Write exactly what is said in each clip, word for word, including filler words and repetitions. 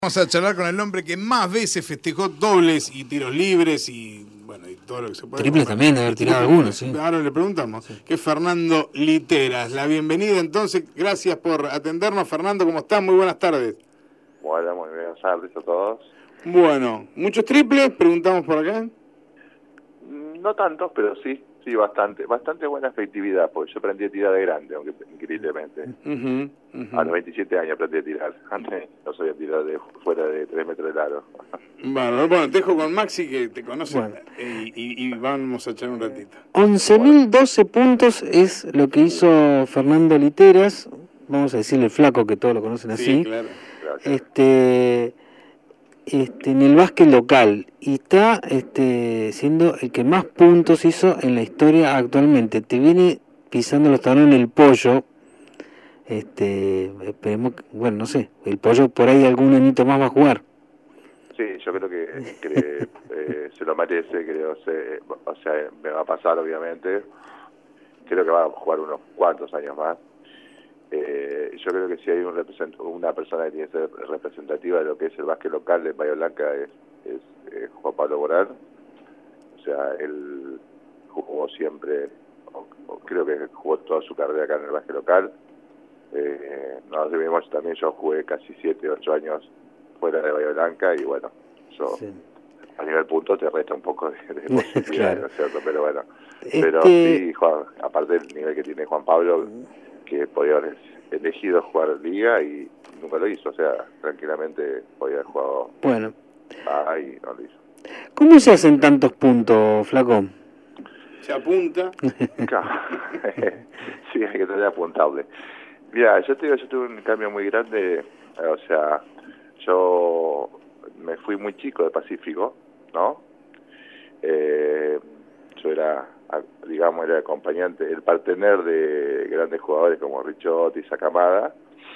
Vamos a charlar con el hombre que más veces festejó dobles y tiros libres y bueno y todo lo que se puede. Triples también, de haber tirado algunos, sí. Ahora le preguntamos, sí. Que es Fernando Literas. La bienvenida entonces, gracias por atendernos. Fernando, ¿cómo estás? Muy buenas tardes. Bueno, muy buenas tardes a todos. Bueno, ¿muchos triples? Preguntamos por acá. No tantos, pero sí, sí, bastante. Bastante buena efectividad, porque yo aprendí a tirar de grande, aunque increíblemente. Uh-huh, uh-huh. A los veintisiete años aprendí a tirar. Antes no sabía tirar de fuera de tres metros de largo. Bueno, bueno, te dejo con Maxi, que te conoce, bueno. y, y, y vamos a echar un ratito. once mil doce puntos es lo que hizo Fernando Literas, vamos a decirle el flaco, que todos lo conocen así. Sí, claro. Este... Este, en el básquet local, y está este, siendo el que más puntos hizo en la historia actualmente. Te viene pisando los talones el Pollo. Este, esperemos, bueno, no sé, el Pollo por ahí algún añito más va a jugar. Sí, yo creo que, que eh, se lo merece, creo, se, o sea, me va a pasar obviamente. Creo que va a jugar unos cuantos años más. Eh, yo creo que si hay un represent una persona que tiene que ser representativa de lo que es el básquet local de Bahía Blanca es, es eh, Juan Pablo Borán. O sea, él jugó siempre, o, o creo que jugó toda su carrera acá en el básquet local. Eh, nosotros vivimos también, yo jugué casi siete, ocho años fuera de Bahía Blanca y bueno, eso sí. A nivel punto te resta un poco de, de posibilidad, claro. ¿No es cierto? Pero bueno, este... pero sí, Juan, aparte del nivel que tiene Juan Pablo, que podía haber elegido jugar Liga y nunca lo hizo, o sea, tranquilamente podía haber jugado bueno. A y no lo hizo. ¿Cómo se hacen tantos puntos, flaco? Se apunta. Sí, hay que tener apuntable. Mira, yo te digo, yo tuve un cambio muy grande, o sea, yo me fui muy chico de Pacífico, ¿no? Eh, yo era, digamos, era acompañante, el partener de grandes jugadores como Richotti y Sacamada,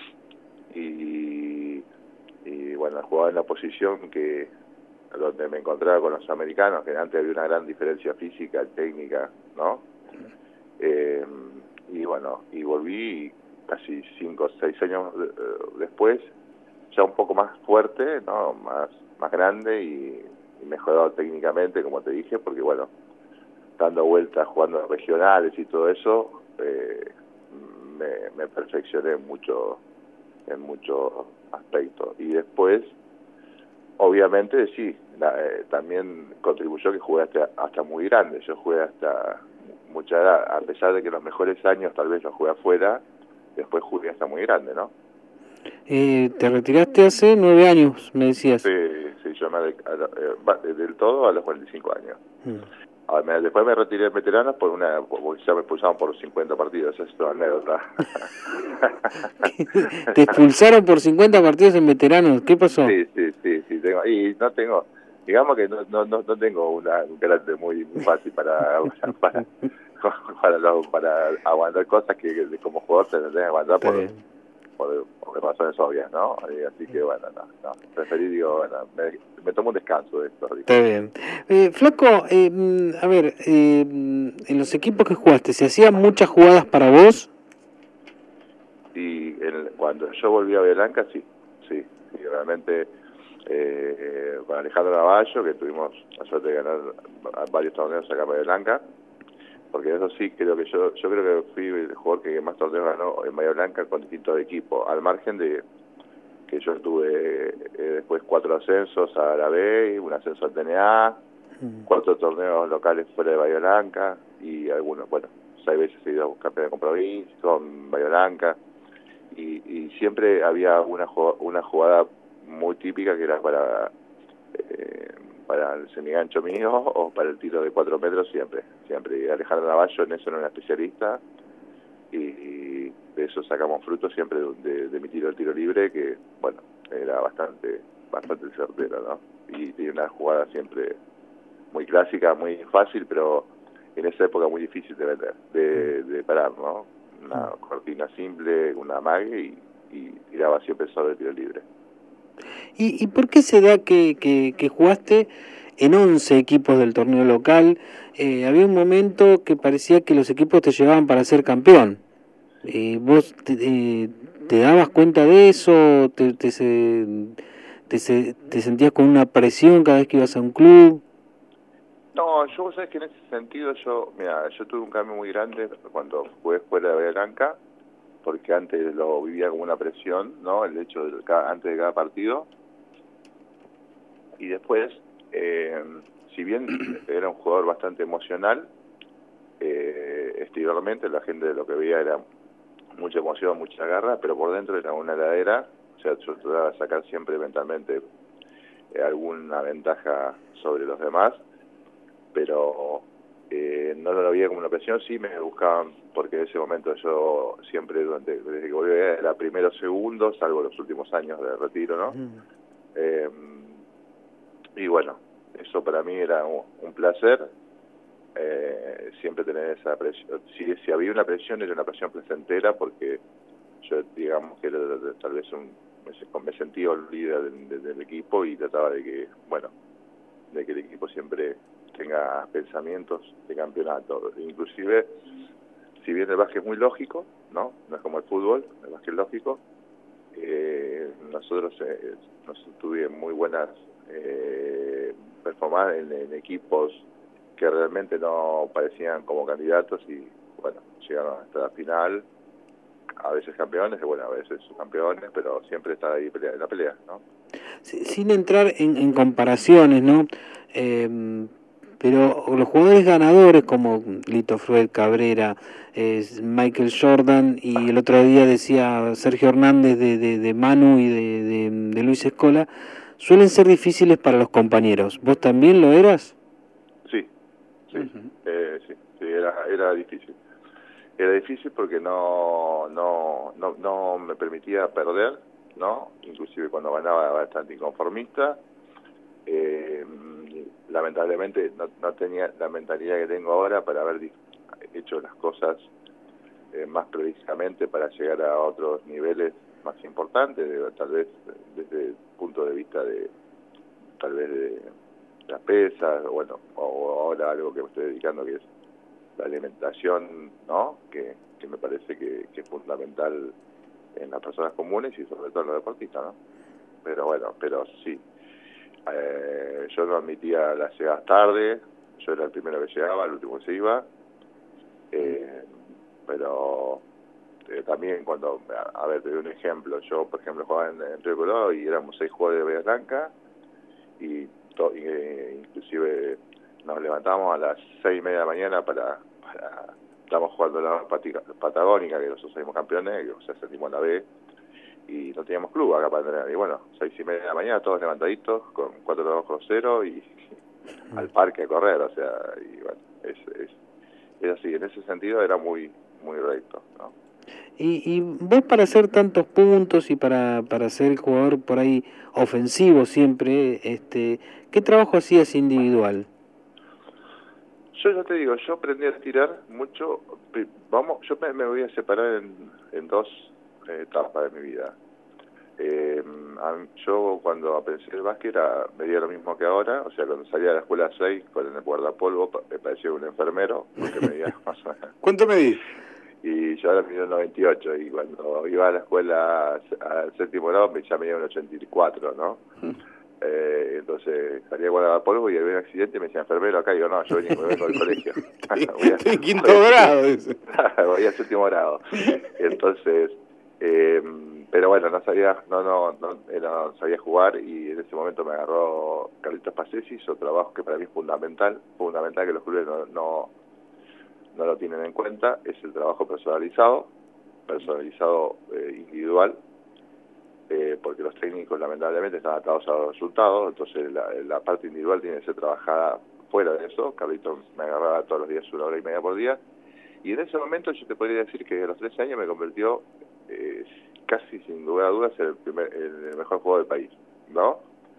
y, y bueno, jugaba en la posición que donde me encontraba con los americanos, que antes había una gran diferencia física, técnica, ¿no? Eh, y bueno, y volví casi cinco o seis años después, ya un poco más fuerte, ¿no? Más, más grande y, y mejorado técnicamente, como te dije, porque bueno, dando vueltas, jugando regionales y todo eso, eh, me, me perfeccioné mucho en muchos aspectos. Y después, obviamente, sí, la, eh, también contribuyó que jugué hasta, hasta muy grande. Yo jugué hasta mucha edad, a pesar de que los mejores años tal vez los jugué afuera, después jugué hasta muy grande, ¿no? Eh, te retiraste hace nueve años, me decías. Sí, sí, yo me de, a, eh, del todo a los cuarenta y cinco años. Mm. A ver, después me retiré de veteranos por una, porque ya me expulsaron por cincuenta partidos, eso es toda anécdota. ¿Te expulsaron por cincuenta partidos en veteranos? ¿Qué pasó? Sí, sí, sí, sí, tengo, y no tengo, digamos que no no no, no tengo una, un carácter muy, muy fácil para para, para, para, para aguantar cosas que, que como jugador se deben aguantar por, por, por razones obvias, ¿no? Así que bueno, no, no, preferí, digo, bueno, me, me tomo un descanso de esto. Digo. Está bien. Eh, Flaco, eh, a ver, eh, en los equipos que jugaste, ¿se hacían muchas jugadas para vos? Y el, cuando yo volví a Bahía Blanca, sí, sí, sí realmente eh, con Alejandro Navallo, que tuvimos la suerte de ganar varios torneos acá en Bahía Blanca, porque eso sí, creo que yo yo creo que fui el jugador que más torneos ganó en Bahía Blanca con distintos equipos, al margen de que yo tuve eh, después cuatro ascensos a la B, un ascenso al T N A, mm. cuatro torneos locales fuera de Bahía Blanca, y algunos, bueno, seis veces he ido a campeón con provincia, con Bahía Blanca, y, y siempre había una una jugada muy típica que era para eh, para el semigancho mío o para el tiro de cuatro metros, siempre, siempre. Y Alejandro Navallo en eso era un especialista, y, y de eso sacamos frutos siempre de, de, de mi tiro del tiro libre, que bueno, era bastante bastante certero, ¿no? Y tenía una jugada siempre muy clásica, muy fácil, pero en esa época muy difícil de vender, de, de parar, ¿no? Una cortina simple, una mague, y, y tiraba siempre solo el tiro libre. ¿Y, y por qué se da que, que, que jugaste en once equipos del torneo local? Eh, había un momento que parecía que los equipos te llevaban para ser campeón. Eh, ¿Vos te, eh, te dabas cuenta de eso? ¿Te, te, se, ¿Te, se, te sentías con una presión cada vez que ibas a un club? No, yo, vos sabés que en ese sentido, yo, mira, yo tuve un cambio muy grande cuando jugué fuera de Bahía Blanca, porque antes lo vivía como una presión, ¿no? El hecho de cada, antes de cada partido. Y después, eh, si bien era un jugador bastante emocional, eh, exteriormente la gente lo que veía era mucha emoción, mucha garra, pero por dentro era una heladera. O sea, yo trataba de sacar siempre mentalmente eh, alguna ventaja sobre los demás, pero eh, no lo veía como una presión. Sí me buscaban, porque en ese momento yo siempre, durante, desde que volví, era primero, segundo, salvo los últimos años de retiro, ¿no? Mm. Eh, y bueno, eso para mí era un, un placer, eh, siempre tener esa presión. Si, si había una presión, era una presión placentera, porque yo, digamos, que era, tal vez un, me, me sentía el líder del, del equipo y trataba de que, bueno, de que el equipo siempre tenga pensamientos de campeonato. Inclusive, si bien el básquet es muy lógico, ¿no? No es como el fútbol, el básquet es lógico, eh, nosotros eh, nos tuvimos muy buenas eh, performances en, en equipos que realmente no parecían como candidatos y, bueno, llegaron hasta la final, a veces campeones, y bueno, a veces campeones, pero siempre está ahí pelea, en la pelea, ¿no? Sin entrar en, en comparaciones, ¿no? Eh, pero los jugadores ganadores como Lito Fruet, Cabrera, eh, Michael Jordan, y el otro día decía Sergio Hernández de, de, de Manu y de, de, de Luis Escola, suelen ser difíciles para los compañeros. ¿Vos también lo eras? Sí, sí, uh-huh. eh, sí, sí era, era difícil. Era difícil porque no, no, no, no me permitía perder, ¿no? Inclusive cuando ganaba era bastante inconformista. Eh, lamentablemente no, no tenía la mentalidad que tengo ahora para haber hecho las cosas eh, más precisamente para llegar a otros niveles más importantes, de, tal vez desde el punto de vista de tal vez de las pesas, bueno, o ahora algo que me estoy dedicando que es la alimentación, ¿no? Que, que me parece que, que es fundamental en las personas comunes y sobre todo en los deportistas, ¿no? Pero bueno, pero sí. Eh, yo no admitía las llegadas tarde, yo era el primero que llegaba, el último que se iba, eh, pero eh, también cuando, a, a ver, te doy un ejemplo, yo por ejemplo jugaba en, en Río Colorado y éramos seis jugadores de Bahía Blanca y, to, y eh, inclusive nos levantábamos a las seis y media de la mañana para, para estamos jugando la Patagónica, que nosotros salimos campeones, o sea, sentimos la B, y no teníamos club acá para entrenar. Y bueno, seis y media de la mañana, todos levantaditos, con cuatro bajo cero y, y al parque a correr, o sea, y bueno, es, es, es así, en ese sentido era muy, muy recto, ¿no? Y, y vos para hacer tantos puntos y para, para ser el jugador por ahí ofensivo siempre, este, ¿qué trabajo hacías individual? Yo ya te digo, yo aprendí a tirar mucho, vamos, yo me, me voy a separar en, en dos etapas de mi vida. Eh, yo cuando aprendí el básquet era, me dio lo mismo que ahora, o sea, cuando salía de la escuela seis con el guardapolvo me parecía un enfermero, porque medía más o menos. ¿Cuánto medís? Y yo ahora mido un noventa y ocho, y cuando iba a la escuela al séptimo grado me ya medía un ochenta y cuatro, ¿no? Eh, entonces salía guardar polvo y había un accidente y me decía enfermero acá, y digo, no, yo vengo, me vengo del colegio. voy a, en quinto voy a, grado, dice. Voy a séptimo grado. Entonces, eh, pero bueno, no sabía, no, no, no, no sabía jugar, y en ese momento me agarró Carlitos Pacesi, hizo trabajo que para mí es fundamental, fundamental que los clubes no, no, no lo tienen en cuenta, es el trabajo personalizado, personalizado eh, individual, Eh, porque los técnicos lamentablemente están atados a los resultados, entonces la, la parte individual tiene que ser trabajada fuera de eso. Carlitos me agarraba todos los días una hora y media por día, y en ese momento yo te podría decir que a los trece años me convirtió eh, casi sin lugar a dudas en el, primer, en el mejor jugador del país, ¿no?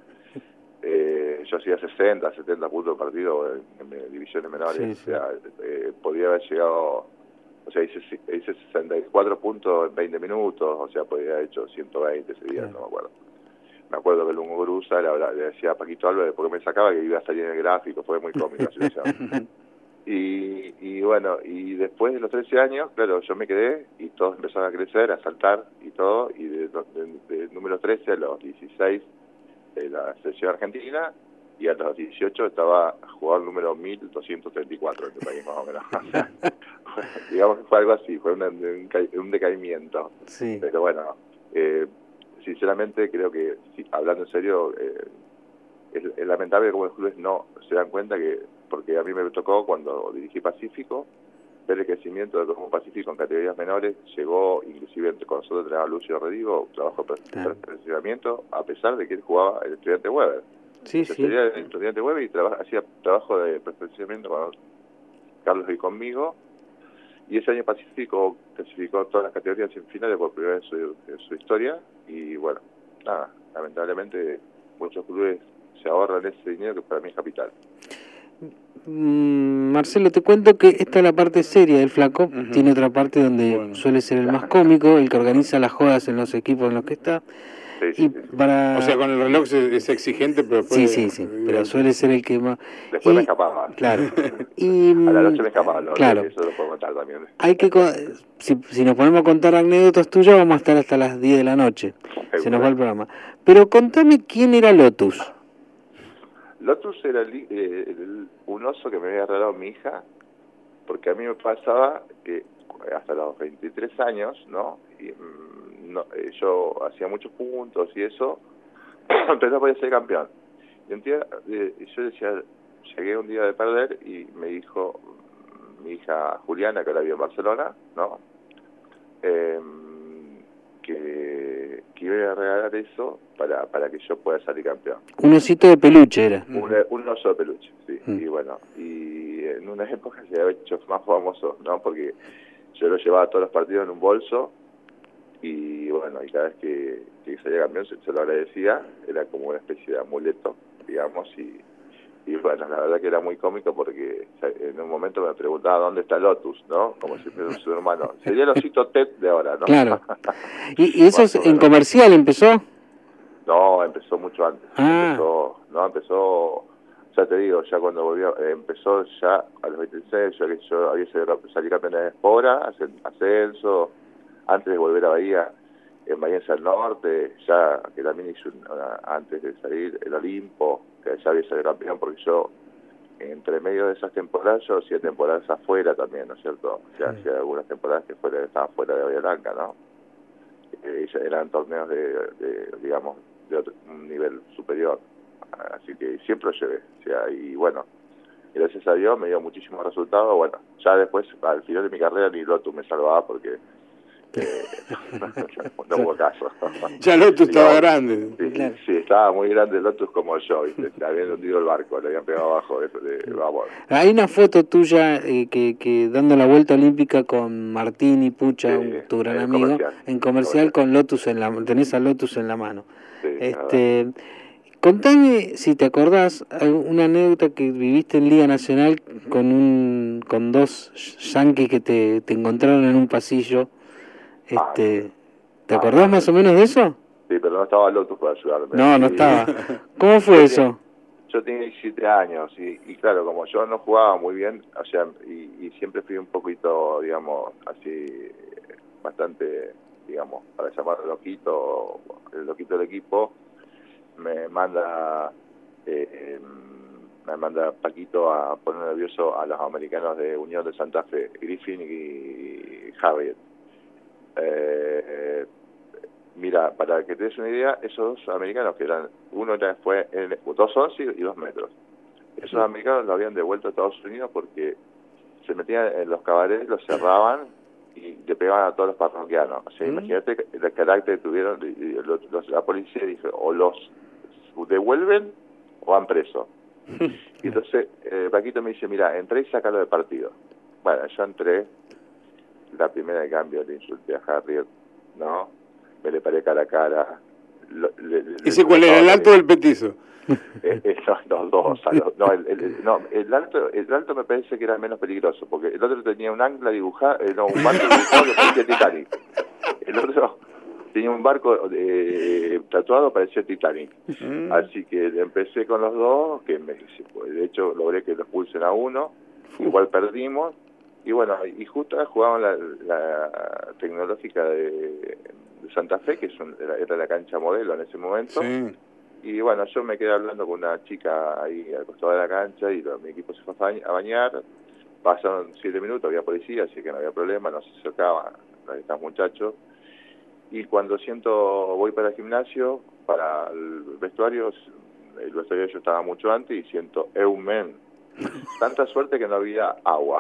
Eh, yo hacía sesenta, setenta puntos por partido en, en divisiones menores, sí, sí. O sea, eh, podía haber llegado... O sea, hice, hice sesenta y cuatro puntos en veinte minutos, o sea, podía haber hecho ciento veinte ese día, sí. No me acuerdo. Me acuerdo que el Lungo Grusa le, le decía a Paquito Álvarez, porque me sacaba que iba a salir en el gráfico, fue muy cómico la situación. y, y bueno, y después de los trece años, claro, yo me quedé y todos empezaron a crecer, a saltar y todo, y de, de, de, de número trece a los dieciséis de la selección argentina, y a los dieciocho estaba jugador número mil doscientos treinta y cuatro en el país, más o menos. O sea, digamos que fue algo así, fue un, un, un decaimiento. Sí. Pero bueno, eh, sinceramente creo que, si, hablando en serio, eh, es, es lamentable como los clubes no se dan cuenta que, porque a mí me tocó cuando dirigí Pacífico, ver el crecimiento de como Pacífico en categorías menores, llegó inclusive con nosotros entrenaba Lucio Redivo, trabajó de perfeccionamiento, a pesar de que él jugaba el Estudiante Weber. Sí, o sea, sí. sería el Estudiante Weber y traba, hacía trabajo de perfeccionamiento con Carlos y conmigo, y ese año Pacífico clasificó todas las categorías en finales por primera vez en su, en su historia, y bueno, nada, lamentablemente muchos clubes se ahorran ese dinero que para mí es capital. Mm, Marcelo, te cuento que esta es la parte seria del Flaco. Uh-huh. Tiene otra parte donde bueno. suele ser el más cómico, el que organiza las jodas en los equipos en los que está. Sí, sí, y sí. para... O sea, con el reloj es, es exigente, pero Sí, puede... sí, sí, pero suele ser el que más... Después y... me escapaba. Claro. Y... A la noche me escapaba, ¿no? Claro. Eso lo puedo contar también. Hay que... Si, si nos ponemos a contar anécdotas tuyas, vamos a estar hasta las diez de la noche. Seguro. Se nos va el programa. Pero contame quién era Lotus. Lotus era el, eh, el, un oso que me había regalado mi hija, porque a mí me pasaba que hasta los veintitrés años, ¿no? Y, no eh, yo hacía muchos puntos y eso, pero no podía ser campeón. Y un día, eh, yo decía, llegué un día de perder y me dijo mi hija Juliana, que ahora vive en Barcelona, ¿no? Eh, que, que iba a regalar eso para para que yo pueda salir campeón. Un osito de peluche era. Un, un oso de peluche, sí. Mm. Y bueno, y en una época se había hecho más famoso, ¿no? Porque yo lo llevaba a todos los partidos en un bolso y bueno, y cada vez que, que salía campeón se, se lo agradecía, era como una especie de amuleto, digamos, y, y bueno, la verdad que era muy cómico porque en un momento me preguntaba dónde está Lotus, ¿no? Como si fuera su hermano. Sería el osito Ted de ahora, ¿no? Claro. ¿Y, y eso es en comercial empezó? No, empezó mucho antes. Ah. Empezó, no, empezó, ya te digo, ya cuando volvió, eh, empezó ya a los veintiséis, ya que yo había salido campeón de Espora, ascenso, antes de volver a Bahía, en Bahía del Norte, ya que también hice una, antes de salir el Olimpo, que ya había salido campeón, porque yo, entre medio de esas temporadas, yo hacía temporadas afuera también, ¿no es cierto? O sea, sí. Hacía algunas temporadas que fuera, estaban fuera de Bahía Blanca, ¿no? Eh, eran torneos de, de digamos, de otro, un nivel superior, así que siempre lo llevé, o sea, y bueno, gracias a Dios me dio muchísimos resultados. Bueno, ya después, al final de mi carrera, ni Lotus me salvaba porque eh, no hubo caso. Ya Lotus estaba grande. Sí, claro. Sí, estaba muy grande Lotus como yo, ¿viste? Le habían hundido el barco, le habían pegado abajo de, de vapor. Hay una foto tuya eh, que, que dando la vuelta olímpica con Martín y Pucha, sí, un, tu gran amigo, comercial. en comercial, comercial con Lotus en la tenés a Lotus en la mano. Sí, este Contame, si te acordás, una anécdota que viviste en Liga Nacional con un con dos yanquis que te, te encontraron en un pasillo. Este, ah, ¿Te acordás ah, más o menos de eso? Sí, pero no estaba Lotus para ayudarme. No, no y, estaba. ¿Cómo fue yo eso? Tenía, yo tenía diecisiete años y, y claro, como yo no jugaba muy bien, o sea, y, y siempre fui un poquito, digamos, así, bastante, digamos, para llamarlo loquito, el loquito del equipo, me manda eh, me manda Paquito a poner nervioso a los americanos de Unión de Santa Fe, Griffin y Javier. Eh, mira, para que te des una idea, esos dos americanos que eran, uno era, fue en dos once y dos metros, esos sí. americanos lo habían devuelto a Estados Unidos porque se metían en los cabarets, los cerraban y le pegaban a todos los parroquianos. O sea, ¿Mm? Imagínate el carácter que tuvieron, los, los, la policía dijo, o los devuelven o van presos. Y entonces eh, Paquito me dice, mira, entré y sácalo de partido. Bueno, yo entré, la primera de cambio le insulté a Harriet, ¿no? Me le paré cara a cara. Lo, le, ¿Ese cuál era, el alto o el petizo? Eh, eh, no, los dos. Los, no, el, el, no el, alto, el alto me parece que era menos peligroso, porque el otro tenía un ancla dibujado, eh, no, un barco dibujado que parecía Titanic. El otro tenía un barco eh, tatuado, parecía Titanic. Mm. Así que empecé con los dos, que me, de hecho logré que los pulsen a uno, igual perdimos, y bueno, y justo jugaban la, la tecnológica de, de Santa Fe, que es un, era la cancha modelo en ese momento, sí. Y bueno, yo me quedé hablando con una chica ahí al costado de la cancha y lo, mi equipo se fue a bañar. Pasaron siete minutos, había policía, así que no había problema, no se acercaban estos muchachos. Y cuando siento, voy para el gimnasio, para el vestuario, el vestuario yo estaba mucho antes y siento Eumen. Tanta suerte que no había agua.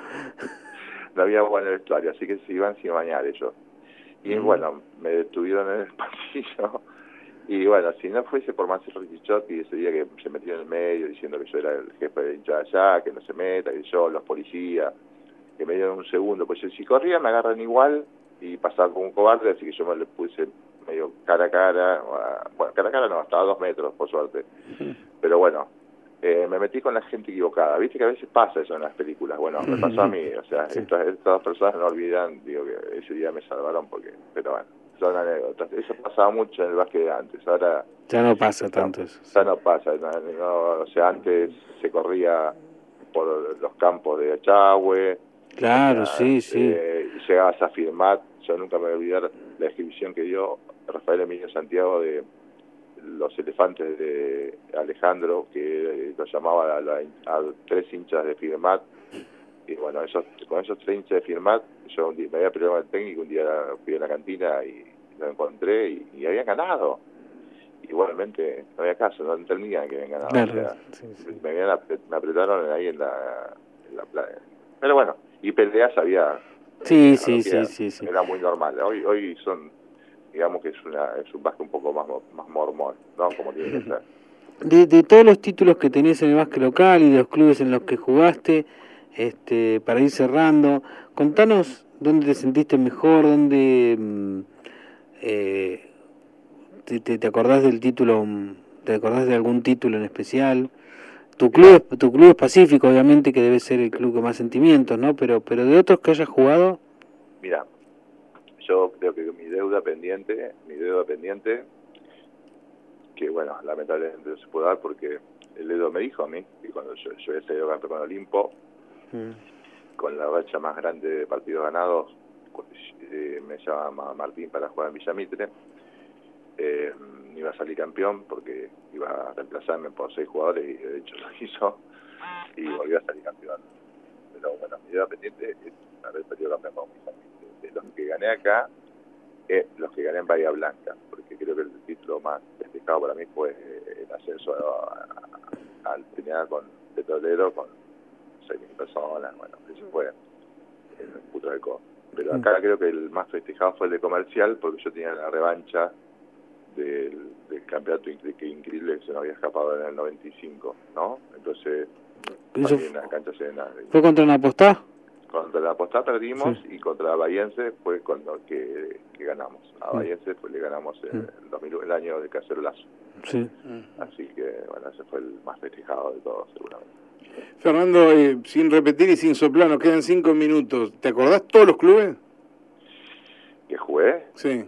No había agua en el vestuario, así que se iban sin bañar ellos. Y mm. bueno, me detuvieron en el pasillo. Y bueno, si no fuese por Marcelo Richichotti, ese día que se metió en el medio diciendo que yo era el jefe de hinchada allá, que no se meta, que yo, los policías, que me dieron un segundo. Pues si corría me agarran igual y pasaba como un cobarde, así que yo me le puse medio cara a cara. Bueno, cara a cara no, estaba a dos metros, por suerte. Pero bueno, eh, me metí con la gente equivocada. Viste que a veces pasa eso en las películas. Bueno, me pasó a mí. O sea, sí. estas, estas dos personas no olvidan, digo que ese día me salvaron porque, pero bueno. Son anécdotas. Eso pasaba mucho en el básquet de antes, ahora ya no pasa tanto eso. Ya sí. no pasa, no, no, o sea, antes se corría por los campos de Achagüe. Claro, o sea, sí, sí. Eh, y llegabas a firmar, yo nunca me voy a olvidar la descripción que dio Rafael Emilio Santiago de los elefantes de Alejandro, que lo llamaba a, la, a tres hinchas de Firmat. Y bueno, esos, con esos tres hinchas de Firmat, yo un día, me había peleado con el técnico, un día fui a la cantina y lo encontré y, y habían ganado. Igualmente, no había caso, no entendían que habían ganado. Claro, o sea, sí, sí. Me, habían, me apretaron ahí en la, en la playa. Pero bueno, y peleas había. Sí, eh, sí, sí, sí, sí. Era muy normal. Hoy hoy son, digamos que es, una, es un básquet un poco más, más mormón, ¿no? Como tiene que ser. De, de todos los títulos que tenés en el básquet local y de los clubes en los que jugaste, este, para ir cerrando, contanos dónde te sentiste mejor, dónde eh, te, te, te acordás del título, te acordás de algún título en especial. Tu club, tu club es Pacífico, obviamente, que debe ser el club con más sentimientos, ¿no? Pero, pero de otros que hayas jugado. Mira, yo creo que mi deuda pendiente, mi deuda pendiente. que bueno, lamentablemente no se puede dar porque el Edo me dijo a mí que cuando yo, yo había salido campeón con Olimpo, mm. con la racha más grande de partidos ganados, eh, me llama Martín para jugar en Villamitre, eh, iba a salir campeón porque iba a reemplazarme por seis jugadores y de hecho lo hizo y volvió a salir campeón. Pero bueno, mi idea pendiente es haber salido campeón con Villamitre. De los que gané acá, eh, los que gané en Bahía Blanca, porque creo que el título más festejado para mí fue el ascenso al Peñada con Petrolero con seis mil personas. Bueno, eso fue el puto de co. Pero acá creo que el más festejado fue el de Comercial, porque yo tenía la revancha del, del campeonato que increíble que se nos había escapado en el noventa y cinco, ¿no? Entonces, también en la cancha llena. ¿Fue contra una Apostá? Contra la Apostá perdimos, sí. Y contra la Bahiense fue cuando que, que ganamos. A sí. Bahiense pues le ganamos en sí. el, dos mil, el año de Cacerolazo. Sí. Así que, bueno, ese fue el más festejado de todos, seguramente. Fernando, eh, sin repetir y sin soplar, nos quedan cinco minutos. ¿Te acordás todos los clubes? ¿Que jugué? Sí.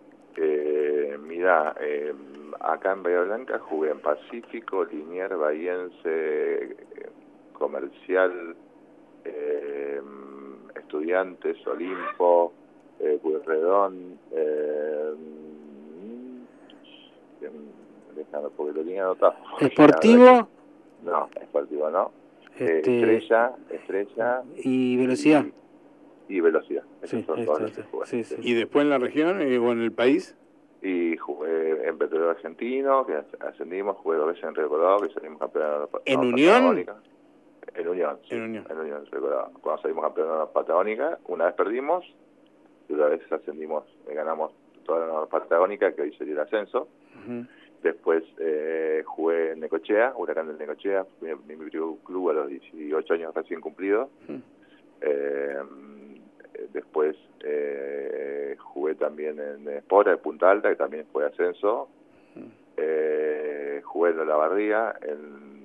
Eh, mira, eh, acá en Bahía Blanca jugué en Pacífico, Liniers, Bahiense, eh, Comercial, eh, Estudiantes, Olimpo, eh, Pueyrredón, eh, déjame porque lo tenía anotado. ¿Esportivo? No, Esportivo no. Este... Eh, estrella, Estrella. ¿Y Velocidad? Y, y Velocidad. Sí, son esta, todos esta, los que jugué. Sí, sí. ¿Y después en la región eh, o en el país? Y jugué en Petrolero Argentino, que ascendimos, jugué dos veces en Río Colorado, que salimos campeones de ¿En Unión? En Unión, sí. En Unión. En Unión, recordaba. Cuando salimos campeones de la Patagónica, una vez perdimos, y otra vez ascendimos, eh, ganamos toda la Patagónica, que hoy sería el ascenso. Uh-huh. Después eh, jugué en Necochea, Huracán del Necochea, mi, mi, mi club a los dieciocho años recién cumplidos. Uh-huh. eh, después eh, jugué también en Espora, de Punta Alta, que también fue ascenso. Uh-huh. eh, jugué en Olavarría, en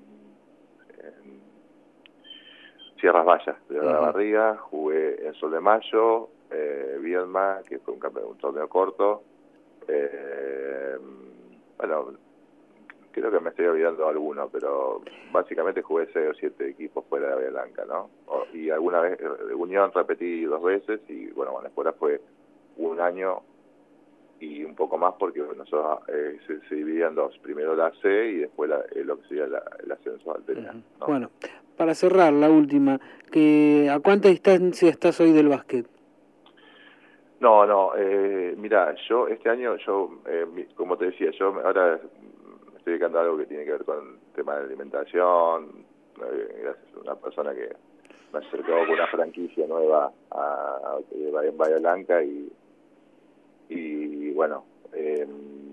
Sierras Vallas de la uh-huh. Barriga, jugué en Sol de Mayo, eh, Viedma, que fue un, campeón, un torneo corto. Eh, bueno, creo que me estoy olvidando alguno, pero básicamente jugué seis o siete equipos fuera de Bahía Blanca, ¿no? O, y alguna vez, de Unión repetí dos veces, y bueno, bueno, después fue un año y un poco más porque bueno, nosotros eh, se, se dividían dos, primero la C y después la, eh, lo que sería la, el ascenso al T N A, ¿no? Bueno, para cerrar, la última, que ¿a cuánta distancia estás hoy del básquet? No, no, eh, mira, yo este año, yo eh, mi, como te decía, yo ahora me estoy dedicando a algo que tiene que ver con el tema de alimentación, eh, gracias a una persona que me acercó con una franquicia nueva a, a en Bahía Blanca y, y bueno, eh,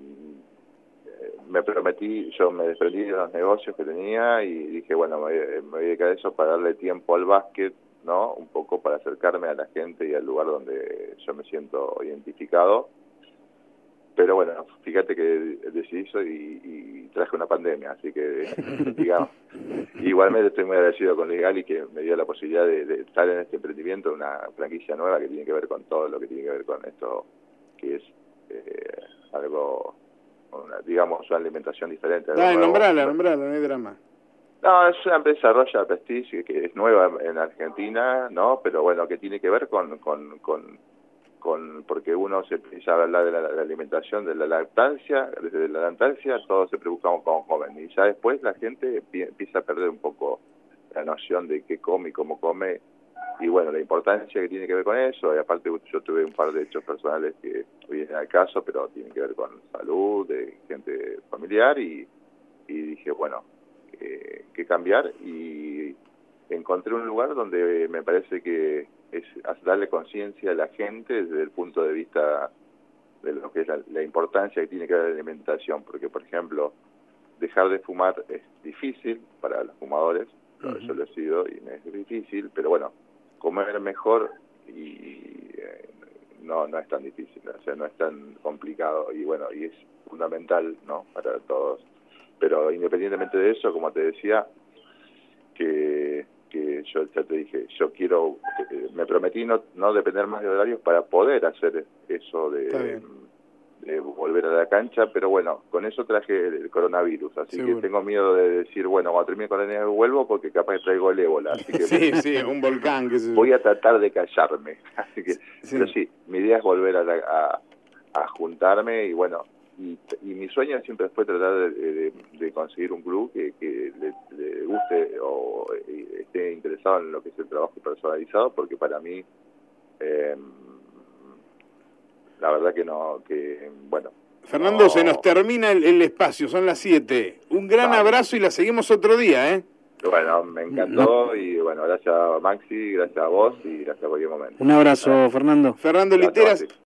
me prometí, yo me desprendí de los negocios que tenía y dije, bueno, me, me voy a dedicar a eso para darle tiempo al básquet, ¿no? Un poco para acercarme a la gente y al lugar donde yo me siento identificado. Pero bueno, fíjate que decidí eso y, y traje una pandemia, así que, digamos, igualmente estoy muy agradecido con Luis Gali que me dio la posibilidad de, de estar en este emprendimiento, una franquicia nueva que tiene que ver con todo lo que tiene que ver con esto, que es eh, algo, una, digamos, una alimentación diferente. Dale, nombrala, nombrala, no hay drama. No, es una empresa Royal Prestige que es nueva en Argentina, ¿no? Pero bueno, que tiene que ver con, con, con, con porque uno se empieza a hablar de la, de la alimentación, de la lactancia, desde la lactancia todos siempre buscamos como joven, y ya después la gente empieza a perder un poco la noción de qué come y cómo come, y bueno, la importancia que tiene que ver con eso, y aparte yo tuve un par de hechos personales que vienen al caso, pero tienen que ver con salud, de gente familiar, y, y dije, bueno, Eh, que cambiar, y encontré un lugar donde me parece que es darle conciencia a la gente desde el punto de vista de lo que es la, la importancia que tiene que ver la alimentación, porque por ejemplo dejar de fumar es difícil para los fumadores, uh-huh. Yo lo he sido y me es difícil, pero bueno, comer mejor y eh, no no es tan difícil, o sea, no es tan complicado, y bueno, y es fundamental, ¿no?, para todos. Pero independientemente de eso, como te decía, que, que yo ya te dije, yo quiero, eh, me prometí no, no depender más de horarios para poder hacer eso de, de volver a la cancha, pero bueno, con eso traje el coronavirus, así Seguro. que tengo miedo de decir, bueno, cuando termine con el coronavirus vuelvo porque capaz que traigo el ébola, así que sí, sí, un volcán. Que se... Voy a tratar de callarme, así que, sí. Pero sí, mi idea es volver a, la, a, a juntarme y bueno, Y, y mi sueño siempre fue tratar de, de, de conseguir un club que, que le, le guste o esté interesado en lo que es el trabajo personalizado, porque para mí, eh, la verdad que no, que bueno. Fernando, no... se nos termina el, el espacio, son las siete. Un gran vale. abrazo y la seguimos otro día, ¿eh? Bueno, me encantó y bueno, gracias a Maxi, gracias a vos y gracias a cualquier momento. Un abrazo, Fernando. Fernando Literas.